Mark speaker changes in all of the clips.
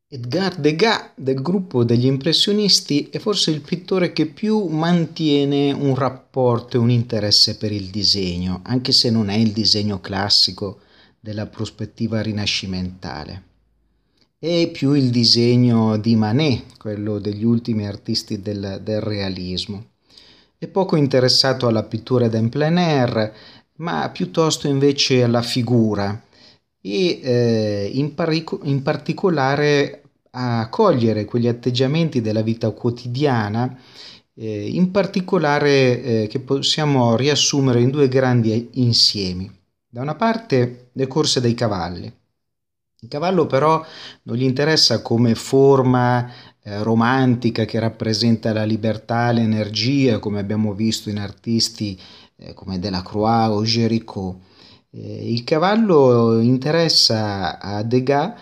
Speaker 1: Edgar Degas, del gruppo degli impressionisti, è forse il pittore che più mantiene un rapporto e un interesse per il disegno, anche se non è il disegno classico della prospettiva rinascimentale. È più il disegno di Manet, quello degli ultimi artisti del realismo. È poco interessato alla pittura d'en plein air, ma piuttosto invece alla figura e in particolare a cogliere quegli atteggiamenti della vita quotidiana, in particolare che possiamo riassumere in due grandi insiemi. Da una parte le corse dei cavalli. Il cavallo però non gli interessa come forma romantica che rappresenta la libertà, l'energia, come abbiamo visto in artisti come Delacroix o Géricault. Il cavallo interessa a Degas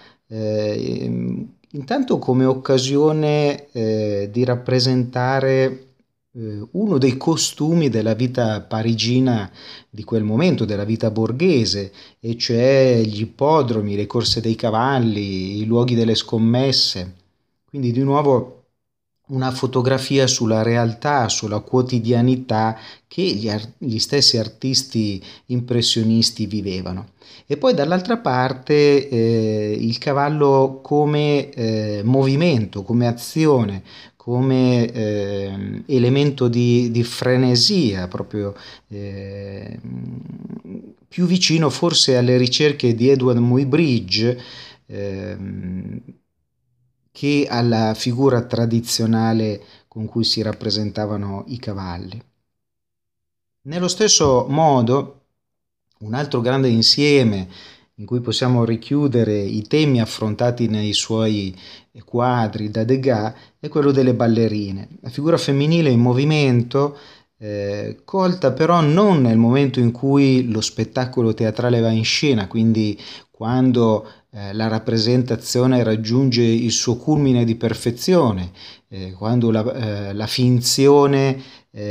Speaker 1: intanto come occasione di rappresentare uno dei costumi della vita parigina di quel momento, della vita borghese, e cioè gli ippodromi, le corse dei cavalli, i luoghi delle scommesse. Quindi di nuovo una fotografia sulla realtà, sulla quotidianità che gli stessi artisti impressionisti vivevano. E poi dall'altra parte il cavallo come movimento, come azione, come elemento di frenesia, proprio eh, più vicino forse alle ricerche di Edward Muybridge ehm, che alla figura tradizionale con cui si rappresentavano i cavalli. Nello stesso modo, un altro grande insieme in cui possiamo richiudere i temi affrontati nei suoi quadri da Degas è quello delle ballerine. La figura femminile in movimento, colta però non nel momento in cui lo spettacolo teatrale va in scena, quindi quando la rappresentazione raggiunge il suo culmine di perfezione, quando la finzione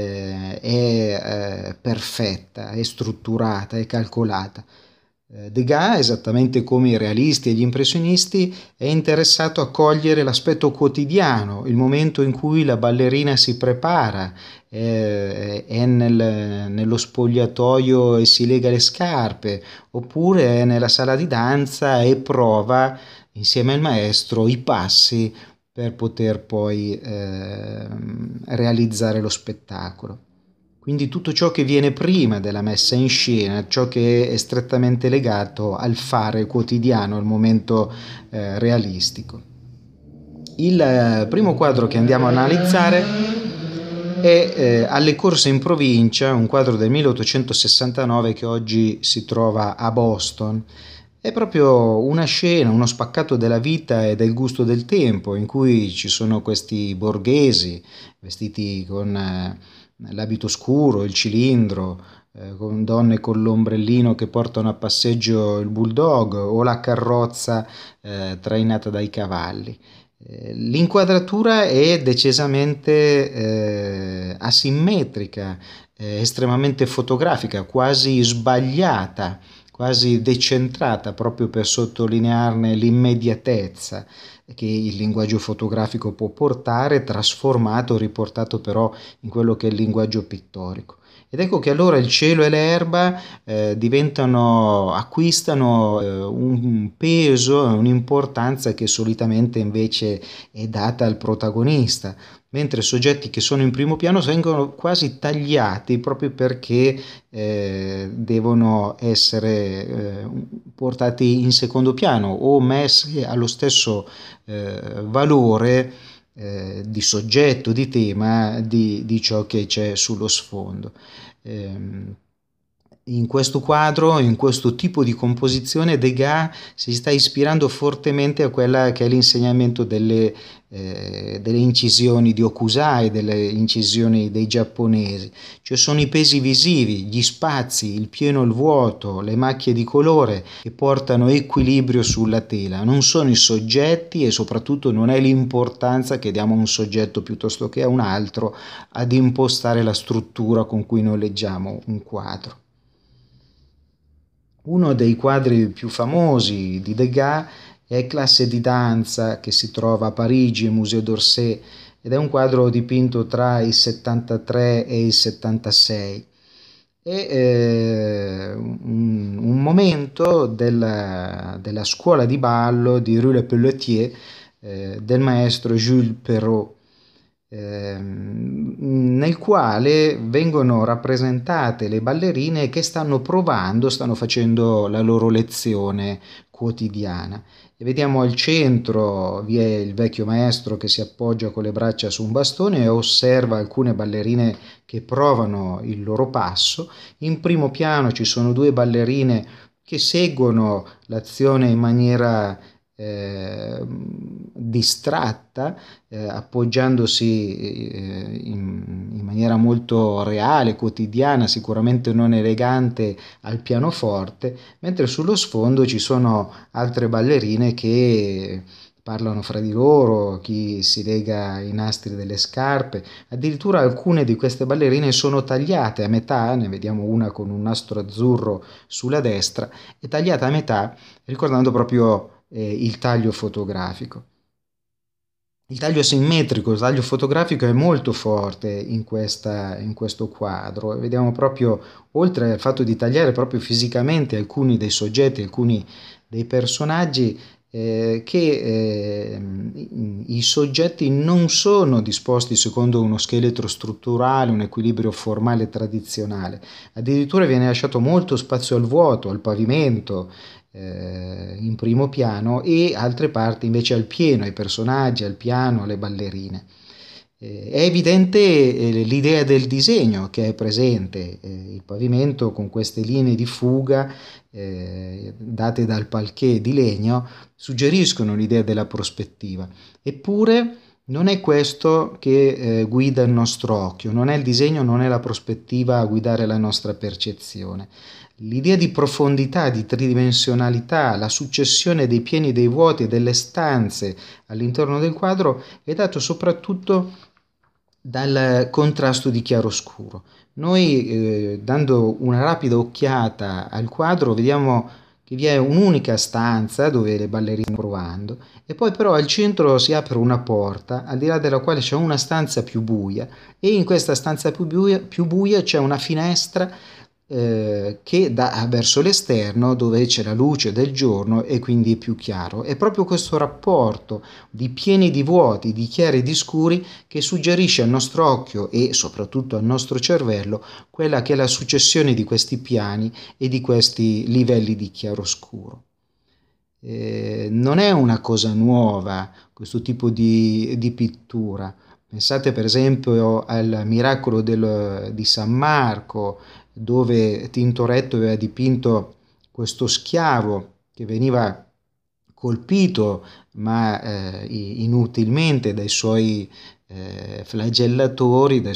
Speaker 1: è perfetta, è strutturata, è calcolata. Degas, esattamente come i realisti e gli impressionisti, è interessato a cogliere l'aspetto quotidiano, il momento in cui la ballerina si prepara, è nello spogliatoio e si lega le scarpe, oppure è nella sala di danza e prova insieme al maestro i passi per poter poi realizzare lo spettacolo. Quindi tutto ciò che viene prima della messa in scena, ciò che è strettamente legato al fare quotidiano, al momento realistico. Il primo quadro che andiamo a analizzare è Alle corse in provincia, un quadro del 1869 che oggi si trova a Boston. È proprio una scena, uno spaccato della vita e del gusto del tempo, in cui ci sono questi borghesi vestiti con l'abito scuro, il cilindro, con donne con l'ombrellino che portano a passeggio il bulldog o la carrozza trainata dai cavalli. L'inquadratura è decisamente asimmetrica, estremamente fotografica, quasi sbagliata, quasi decentrata, proprio per sottolinearne l'immediatezza che il linguaggio fotografico può portare, trasformato, riportato però in quello che è il linguaggio pittorico. Ed ecco che allora il cielo e l'erba acquistano un peso, un'importanza che solitamente invece è data al protagonista, mentre soggetti che sono in primo piano vengono quasi tagliati proprio perché devono essere portati in secondo piano o messi allo stesso valore di soggetto, di tema, di ciò che c'è sullo sfondo. Ehm, In questo quadro, in questo tipo di composizione, Degas si sta ispirando fortemente a quella che è l'insegnamento delle incisioni di Hokusai, delle incisioni dei giapponesi. Cioè sono i pesi visivi, gli spazi, il pieno e il vuoto, le macchie di colore che portano equilibrio sulla tela. Non sono i soggetti e soprattutto non è l'importanza che diamo a un soggetto piuttosto che a un altro ad impostare la struttura con cui noi leggiamo un quadro. Uno dei quadri più famosi di Degas è classe di danza che si trova a Parigi, al Museo d'Orsay, ed è un quadro dipinto tra il 73 e il 76. È un momento della scuola di ballo di Rue-le-Pelletier, del maestro Jules Perrault, nel quale vengono rappresentate le ballerine che stanno facendo la loro lezione quotidiana. E vediamo al centro vi è il vecchio maestro che si appoggia con le braccia su un bastone e osserva alcune ballerine che provano il loro passo. In primo piano ci sono due ballerine che seguono l'azione in maniera distratta, appoggiandosi in maniera molto reale, quotidiana, sicuramente non elegante, al pianoforte, mentre sullo sfondo ci sono altre ballerine che parlano fra di loro, chi si lega i nastri delle scarpe. Addirittura alcune di queste ballerine sono tagliate a metà, ne vediamo una con un nastro azzurro sulla destra, e tagliata a metà ricordando proprio il taglio fotografico. Il taglio simmetrico, il taglio fotografico è molto forte in questo quadro. E vediamo proprio, oltre al fatto di tagliare proprio fisicamente alcuni dei soggetti, alcuni dei personaggi, che i soggetti non sono disposti secondo uno scheletro strutturale, un equilibrio formale tradizionale. Addirittura viene lasciato molto spazio al vuoto, al pavimento, in primo piano, e altre parti invece al pieno, ai personaggi, al piano, alle ballerine. È evidente l'idea del disegno che è presente, il pavimento con queste linee di fuga date dal parquet di legno suggeriscono l'idea della prospettiva. Eppure non è questo che guida il nostro occhio, non è il disegno, non è la prospettiva a guidare la nostra percezione. L'idea di profondità, di tridimensionalità, la successione dei pieni, dei vuoti e delle stanze all'interno del quadro è dato soprattutto dal contrasto di chiaroscuro. Noi, dando una rapida occhiata al quadro, vediamo che vi è un'unica stanza dove le ballerine stanno provando, e poi però al centro si apre una porta, al di là della quale c'è una stanza più buia, e in questa stanza più buia c'è una finestra che dà verso l'esterno, dove c'è la luce del giorno e quindi è più chiaro. È proprio questo rapporto di pieni di vuoti, di chiari e di scuri, che suggerisce al nostro occhio e soprattutto al nostro cervello quella che è la successione di questi piani e di questi livelli di chiaroscuro. Non è una cosa nuova questo tipo di pittura. Pensate per esempio al miracolo di San Marco, dove Tintoretto aveva dipinto questo schiavo che veniva colpito ma inutilmente dai suoi flagellatori,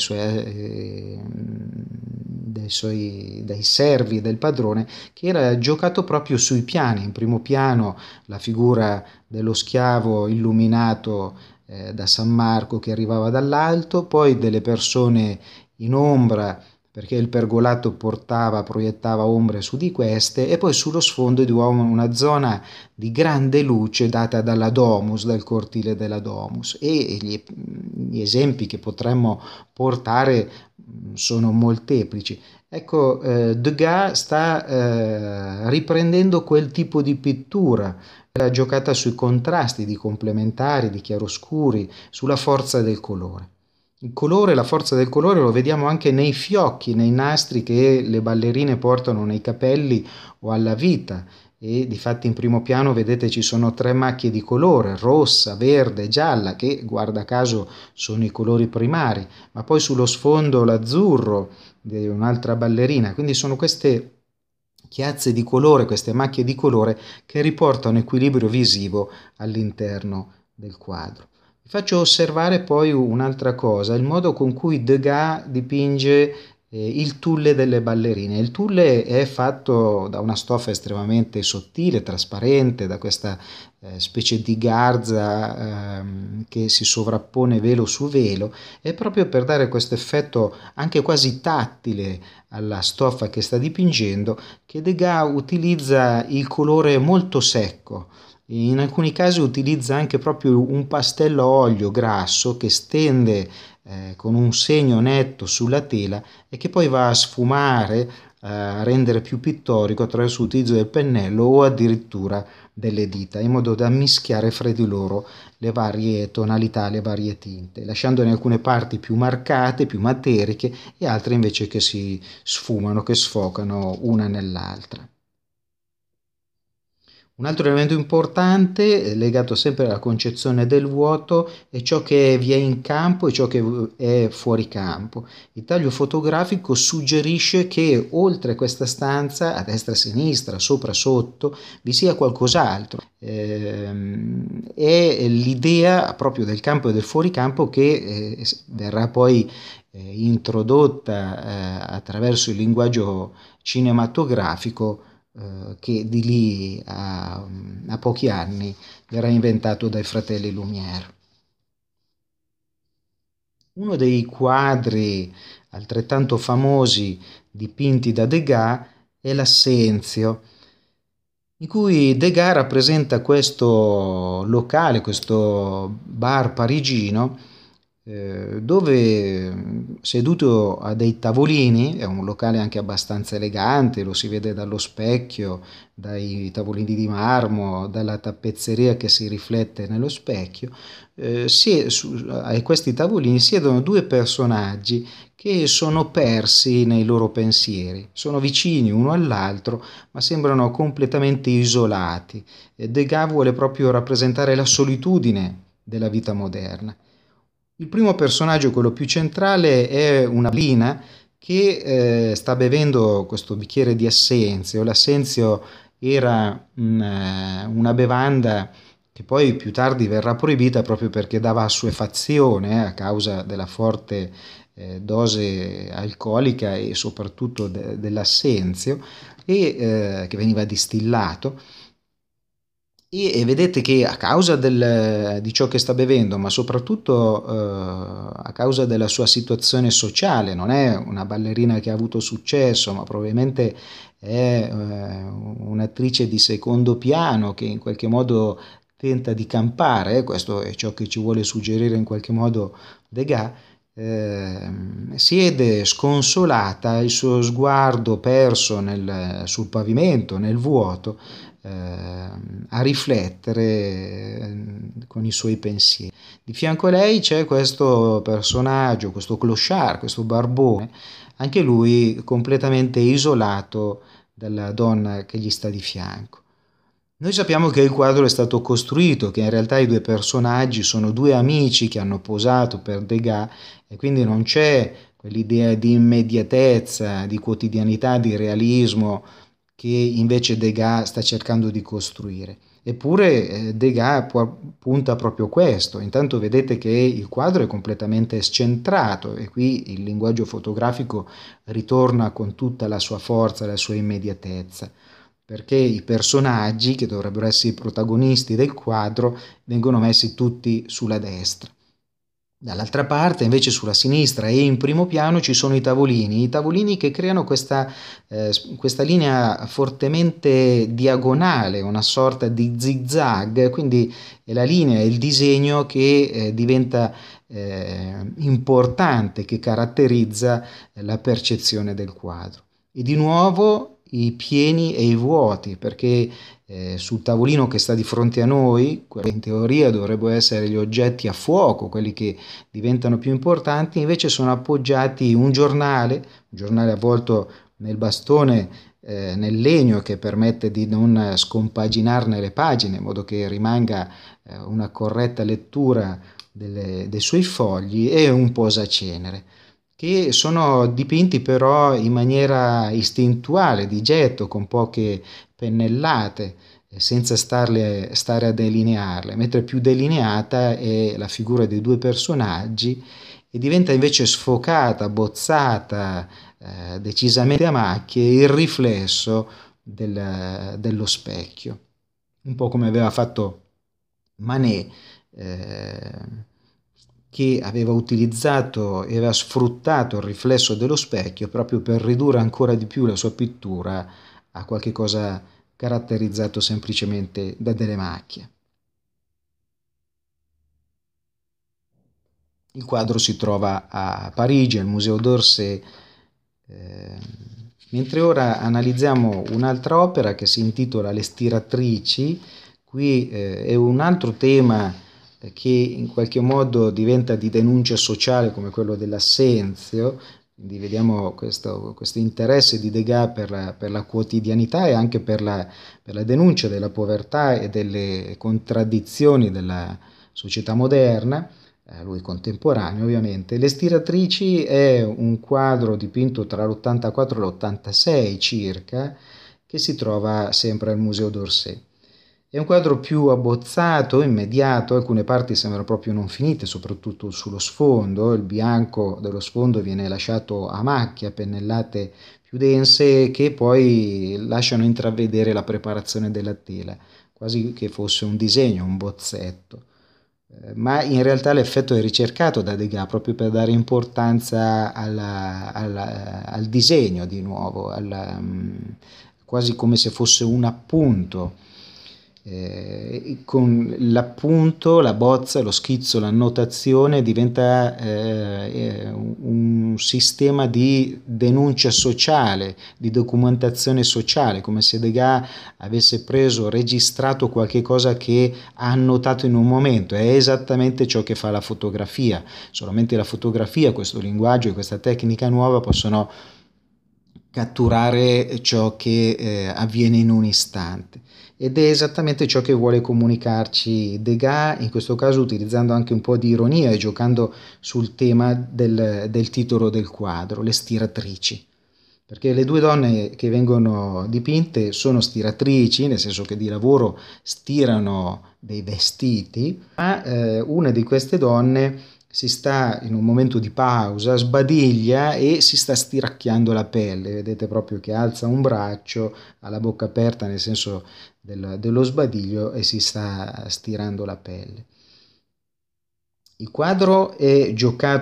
Speaker 1: dai servi del padrone, che era giocato proprio sui piani. In primo piano la figura dello schiavo illuminato da San Marco che arrivava dall'alto, poi delle persone in ombra perché il pergolato proiettava ombre su di queste, e poi sullo sfondo di una zona di grande luce data dalla Domus, dal cortile della Domus. E gli esempi che potremmo portare sono molteplici. Ecco, Degas sta riprendendo quel tipo di pittura, la giocata sui contrasti, di complementari, di chiaroscuri, sulla forza del colore. Il colore, la forza del colore lo vediamo anche nei fiocchi, nei nastri che le ballerine portano nei capelli o alla vita, e difatti in primo piano vedete ci sono 3 macchie di colore, rossa, verde, gialla, che guarda caso sono i colori primari, ma poi sullo sfondo l'azzurro di un'altra ballerina, quindi sono queste chiazze di colore, queste macchie di colore che riportano equilibrio visivo all'interno del quadro. Vi faccio osservare poi un'altra cosa, il modo con cui Degas dipinge il tulle delle ballerine. Il tulle è fatto da una stoffa estremamente sottile, trasparente, da questa specie di garza che si sovrappone velo su velo, e proprio per dare questo effetto anche quasi tattile alla stoffa che sta dipingendo, che Degas utilizza il colore molto secco, In alcuni casi utilizza anche proprio un pastello a olio grasso che stende con un segno netto sulla tela e che poi va a sfumare, a rendere più pittorico attraverso l'utilizzo del pennello o addirittura delle dita, in modo da mischiare fra di loro le varie tonalità, le varie tinte, lasciandone alcune parti più marcate, più materiche e altre invece che si sfumano, che sfocano una nell'altra. Un altro elemento importante, legato sempre alla concezione del vuoto, è ciò che vi è in campo e ciò che è fuori campo. Il taglio fotografico suggerisce che oltre questa stanza, a destra e a sinistra, sopra e sotto, vi sia qualcos'altro. È l'idea proprio del campo e del fuoricampo che verrà poi introdotta attraverso il linguaggio cinematografico, che di lì a pochi anni verrà inventato dai fratelli Lumière. Uno dei quadri altrettanto famosi dipinti da Degas è l'Assenzio, in cui Degas rappresenta questo locale, questo bar parigino, dove seduto a dei tavolini, è un locale anche abbastanza elegante, lo si vede dallo specchio, dai tavolini di marmo, dalla tappezzeria che si riflette nello specchio, a questi tavolini siedono due personaggi che sono persi nei loro pensieri, sono vicini uno all'altro ma sembrano completamente isolati. Degas vuole proprio rappresentare la solitudine della vita moderna. Il primo personaggio, quello più centrale, è una bambina che sta bevendo questo bicchiere di assenzio. L'assenzio era una bevanda che poi più tardi verrà proibita proprio perché dava assuefazione a causa della forte dose alcolica e soprattutto dell'assenzio che veniva distillato. E vedete che a causa di ciò che sta bevendo, ma soprattutto a causa della sua situazione sociale, non è una ballerina che ha avuto successo, ma probabilmente è un'attrice di secondo piano che in qualche modo tenta di campare, questo è ciò che ci vuole suggerire in qualche modo Degas. Siede sconsolata, il suo sguardo perso sul pavimento, nel vuoto, a riflettere con i suoi pensieri. Di fianco a lei c'è questo personaggio, questo clochard, questo barbone, anche lui completamente isolato dalla donna che gli sta di fianco. Noi sappiamo che il quadro è stato costruito, che in realtà i due personaggi sono due amici che hanno posato per Degas e quindi non c'è quell'idea di immediatezza, di quotidianità, di realismo che invece Degas sta cercando di costruire. Eppure Degas punta proprio questo. Intanto vedete che il quadro è completamente scentrato e qui il linguaggio fotografico ritorna con tutta la sua forza, la sua immediatezza, perché i personaggi che dovrebbero essere i protagonisti del quadro vengono messi tutti sulla destra. Dall'altra parte, invece, sulla sinistra e in primo piano ci sono i tavolini che creano questa linea fortemente diagonale, una sorta di zigzag, quindi è la linea, è il disegno che diventa importante, che caratterizza la percezione del quadro. E di nuovo i pieni e i vuoti, perché sul tavolino che sta di fronte a noi, in teoria dovrebbero essere gli oggetti a fuoco, quelli che diventano più importanti, invece sono appoggiati un giornale avvolto nel bastone, nel legno che permette di non scompaginarne le pagine, in modo che rimanga una corretta lettura dei suoi fogli, e un posacenere, che sono dipinti però in maniera istintuale, di getto, con poche pennellate, senza stare a delinearle, mentre più delineata è la figura dei due personaggi e diventa invece sfocata, bozzata, decisamente a macchie, il riflesso dello specchio, un po' come aveva fatto Manet, che aveva utilizzato e aveva sfruttato il riflesso dello specchio proprio per ridurre ancora di più la sua pittura a qualche cosa caratterizzato semplicemente da delle macchie. Il quadro si trova a Parigi, al Museo d'Orsay, mentre ora analizziamo un'altra opera che si intitola Le stiratrici. Qui è un altro tema che in qualche modo diventa di denuncia sociale, come quello dell'Assenzio. Quindi vediamo questo interesse di Degas per la quotidianità e anche per la denuncia della povertà e delle contraddizioni della società moderna, lui contemporaneo ovviamente. Le stiratrici è un quadro dipinto tra l'84 e l'86 circa, che si trova sempre al Museo d'Orsay. È un quadro più abbozzato, immediato, alcune parti sembrano proprio non finite, soprattutto sullo sfondo. Il bianco dello sfondo viene lasciato a macchie, a pennellate più dense, che poi lasciano intravedere la preparazione della tela, quasi che fosse un disegno, un bozzetto. Ma in realtà l'effetto è ricercato da Degas proprio per dare importanza al disegno di nuovo, quasi come se fosse un appunto. Con l'appunto, la bozza, lo schizzo, l'annotazione diventa un sistema di denuncia sociale, di documentazione sociale, come se Degas avesse registrato qualche cosa che ha annotato in un momento. È esattamente ciò che fa la fotografia, solamente la fotografia, questo linguaggio e questa tecnica nuova possono catturare ciò che avviene in un istante. Ed è esattamente ciò che vuole comunicarci Degas, in questo caso utilizzando anche un po' di ironia e giocando sul tema del titolo del quadro, le stiratrici. Perché le due donne che vengono dipinte sono stiratrici, nel senso che di lavoro stirano dei vestiti, ma una di queste donne si sta in un momento di pausa, sbadiglia e si sta stiracchiando la pelle. Vedete proprio che alza un braccio, ha la bocca aperta nel senso dello sbadiglio e si sta stirando la pelle. Il quadro è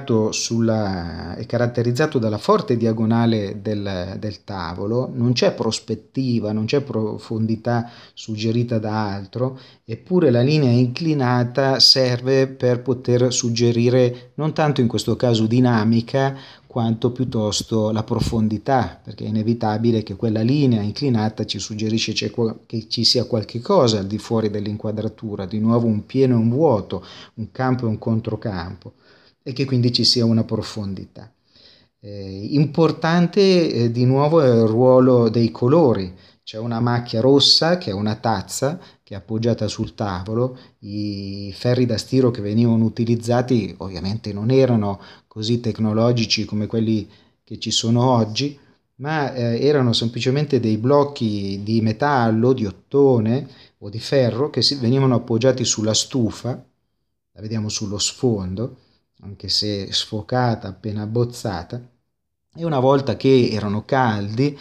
Speaker 1: è caratterizzato dalla forte diagonale del tavolo, non c'è prospettiva, non c'è profondità suggerita da altro, eppure la linea inclinata serve per poter suggerire non tanto in questo caso dinamica, quanto piuttosto la profondità, perché è inevitabile che quella linea inclinata ci suggerisce che ci sia qualche cosa al di fuori dell'inquadratura, di nuovo un pieno e un vuoto, un campo e un controcampo, e che quindi ci sia una profondità. Importante di nuovo è il ruolo dei colori. C'è una macchia rossa che è una tazza che è appoggiata sul tavolo. I ferri da stiro che venivano utilizzati ovviamente non erano così tecnologici come quelli che ci sono oggi, ma erano semplicemente dei blocchi di metallo, di ottone o di ferro che venivano appoggiati sulla stufa, la vediamo sullo sfondo, anche se sfocata, appena abbozzata, e una volta che erano caldi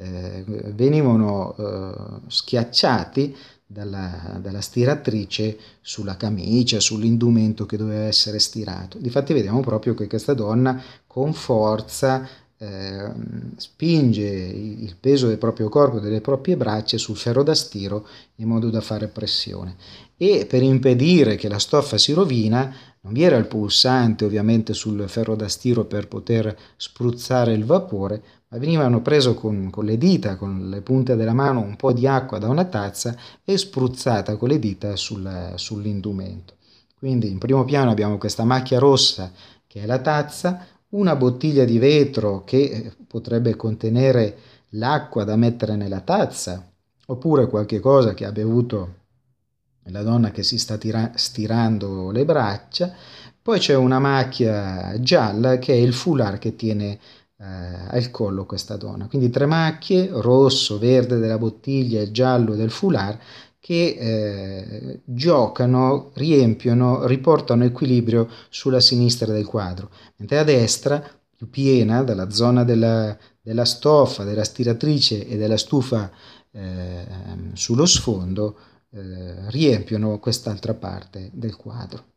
Speaker 1: venivano schiacciati dalla stiratrice sulla camicia, sull'indumento che doveva essere stirato. Difatti vediamo proprio che questa donna con forza spinge il peso del proprio corpo e delle proprie braccia sul ferro da stiro in modo da fare pressione. E per impedire che la stoffa si rovina, non vi era il pulsante ovviamente sul ferro da stiro per poter spruzzare il vapore, ma venivano preso con le dita, con le punte della mano, un po' di acqua da una tazza e spruzzata con le dita sull'indumento. Quindi in primo piano abbiamo questa macchia rossa che è la tazza, una bottiglia di vetro che potrebbe contenere l'acqua da mettere nella tazza, oppure qualche cosa che ha bevuto la donna che si sta stirando le braccia. Poi c'è una macchia gialla che è il foulard che tiene al collo questa donna. Quindi tre macchie, rosso, verde della bottiglia e giallo del foulard, che giocano, riempiono, riportano equilibrio sulla sinistra del quadro, mentre a destra, più piena, dalla zona della stoffa, della stiratrice e della stufa sullo sfondo, riempiono quest'altra parte del quadro.